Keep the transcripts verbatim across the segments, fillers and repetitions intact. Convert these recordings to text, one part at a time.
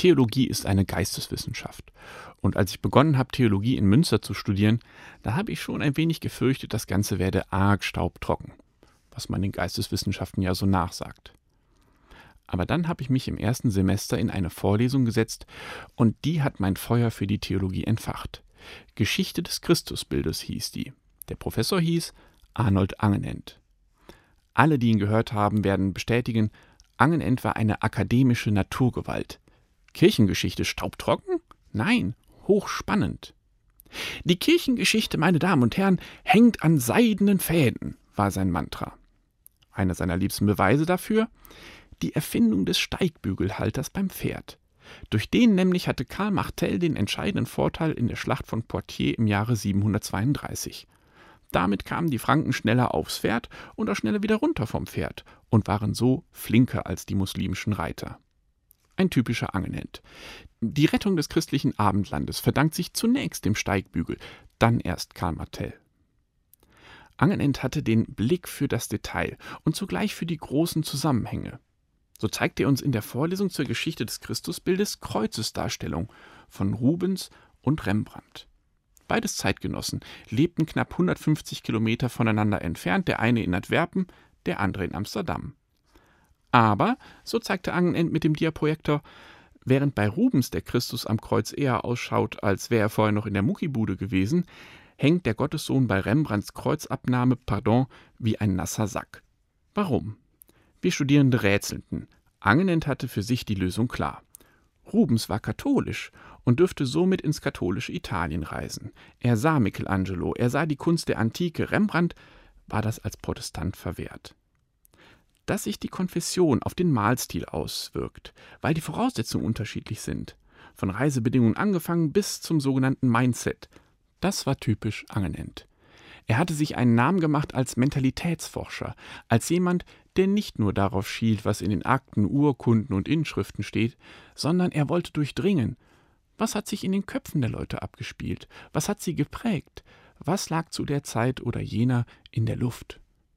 Theologie ist eine Geisteswissenschaft. Und als ich begonnen habe, Theologie in Münster zu studieren, da habe ich schon ein wenig gefürchtet, das Ganze werde arg staubtrocken, was man den Geisteswissenschaften ja so nachsagt. Aber dann habe ich mich im ersten Semester in eine Vorlesung gesetzt und die hat mein Feuer für die Theologie entfacht. Geschichte des Christusbildes hieß die. Der Professor hieß Arnold Angenent. Alle, die ihn gehört haben, werden bestätigen, Angenent war eine akademische Naturgewalt. Kirchengeschichte staubtrocken? Nein, hochspannend. Die Kirchengeschichte, meine Damen und Herren, hängt an seidenen Fäden, war sein Mantra. Einer seiner liebsten Beweise dafür? Die Erfindung des Steigbügelhalters beim Pferd. Durch den nämlich hatte Karl Martel den entscheidenden Vorteil in der Schlacht von Poitiers im Jahre siebenhundertzweiunddreißig. Damit kamen die Franken schneller aufs Pferd und auch schneller wieder runter vom Pferd und waren so flinker als die muslimischen Reiter. Ein typischer Angenent. Die Rettung des christlichen Abendlandes verdankt sich zunächst dem Steigbügel, dann erst Karl Martel. Angenent hatte den Blick für das Detail und zugleich für die großen Zusammenhänge. So zeigt er uns in der Vorlesung zur Geschichte des Christusbildes Kreuzesdarstellung von Rubens und Rembrandt. Beides Zeitgenossen, lebten knapp hundertfünfzig Kilometer voneinander entfernt, der eine in Antwerpen, der andere in Amsterdam. Aber, so zeigte Angenent mit dem Diaprojektor, während bei Rubens der Christus am Kreuz eher ausschaut, als wäre er vorher noch in der Muckibude gewesen, hängt der Gottessohn bei Rembrandts Kreuzabnahme, pardon, wie ein nasser Sack. Warum? Wir Studierende rätselten. Angenent hatte für sich die Lösung klar. Rubens war katholisch und dürfte somit ins katholische Italien reisen. Er sah Michelangelo, er sah die Kunst der Antike. Rembrandt war das als Protestant verwehrt. Dass sich die Konfession auf den Malstil auswirkt, weil die Voraussetzungen unterschiedlich sind, von Reisebedingungen angefangen bis zum sogenannten Mindset, das war typisch Angenent. Er hatte sich einen Namen gemacht als Mentalitätsforscher, als jemand, der nicht nur darauf schielt, was in den Akten, Urkunden und Inschriften steht, sondern er wollte durchdringen. Was hat sich in den Köpfen der Leute abgespielt? Was hat sie geprägt? Was lag zu der Zeit oder jener in der Luft?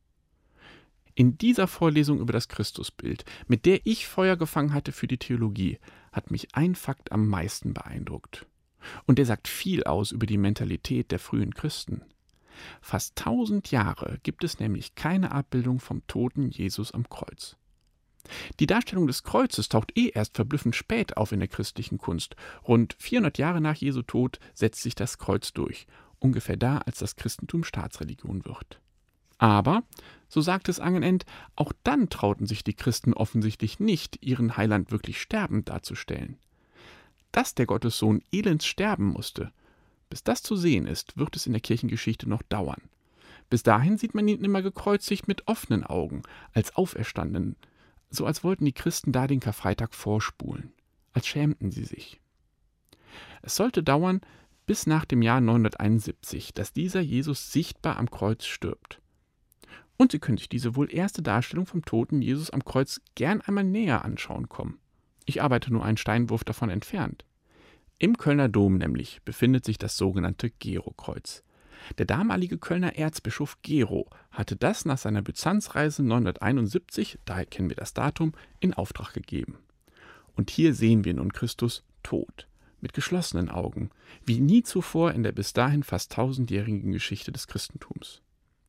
In dieser Vorlesung über das Christusbild, mit der ich Feuer gefangen hatte für die Theologie, hat mich ein Fakt am meisten beeindruckt. Und der sagt viel aus über die Mentalität der frühen Christen. Fast tausend Jahre gibt es nämlich keine Abbildung vom toten Jesus am Kreuz. Die Darstellung des Kreuzes taucht eh erst verblüffend spät auf in der christlichen Kunst. Rund vierhundert Jahre nach Jesu Tod setzt sich das Kreuz durch, ungefähr da, als das Christentum Staatsreligion wird. Aber, so sagt es Angenent, auch dann trauten sich die Christen offensichtlich nicht, ihren Heiland wirklich sterbend darzustellen. Dass der Gottessohn elends sterben musste, bis das zu sehen ist, wird es in der Kirchengeschichte noch dauern. Bis dahin sieht man ihn immer gekreuzigt mit offenen Augen, als Auferstandenen, so als wollten die Christen da den Karfreitag vorspulen, als schämten sie sich. Es sollte dauern bis nach dem Jahr neunhunderteinundsiebzig, dass dieser Jesus sichtbar am Kreuz stirbt. Und Sie können sich diese wohl erste Darstellung vom toten Jesus am Kreuz gern einmal näher anschauen kommen. Ich arbeite nur einen Steinwurf davon entfernt. Im Kölner Dom nämlich befindet sich das sogenannte Gero-Kreuz. Der damalige Kölner Erzbischof Gero hatte das nach seiner Byzanzreise neunhunderteinundsiebzig, daher kennen wir das Datum, in Auftrag gegeben. Und hier sehen wir nun Christus tot, mit geschlossenen Augen, wie nie zuvor in der bis dahin fast tausendjährigen Geschichte des Christentums.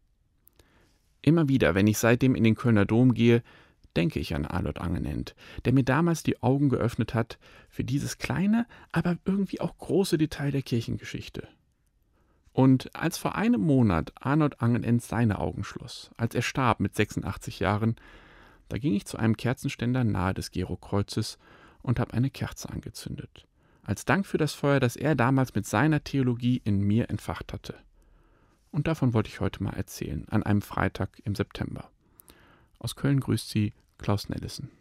Immer wieder, wenn ich seitdem in den Kölner Dom gehe, denke ich an Arnold Angenent, der mir damals die Augen geöffnet hat für dieses kleine, aber irgendwie auch große Detail der Kirchengeschichte. Und als vor einem Monat Arnold Angenent seine Augen schloss, als er starb mit sechsundachtzig Jahren, da ging ich zu einem Kerzenständer nahe des Gero-Kreuzes und habe eine Kerze angezündet, als Dank für das Feuer, das er damals mit seiner Theologie in mir entfacht hatte. Und davon wollte ich heute mal erzählen, an einem Freitag im September. Aus Köln grüßt Sie Klaus Nellissen.